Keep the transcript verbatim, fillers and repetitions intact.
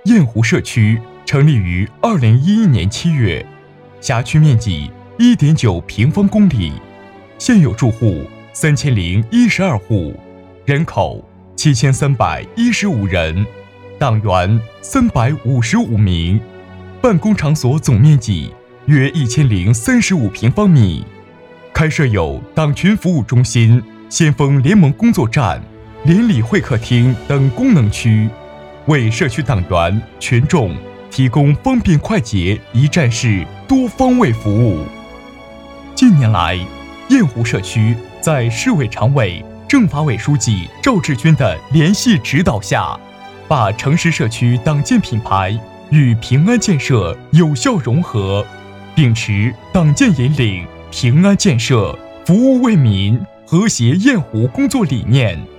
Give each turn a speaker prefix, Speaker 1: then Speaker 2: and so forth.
Speaker 1: 雁湖社区成立于二零一一年七月，辖区面积一点九平方公里，现有住户三千零一十二户，人口七千三百一十五人，党员三百五十五名，办公场所总面积约一千零三十五平方米，开设有党群服务中心、先锋联盟工作站、邻里会客厅等功能区，为社区党员群众提供方便快捷、一站式多方位服务。近年来，雁湖社区在市委常委、政法委书记赵志军的联系指导下，把城市社区党建品牌与平安建设有效融合，秉持党建引领、平安建设、服务为民、和谐雁湖工作理念，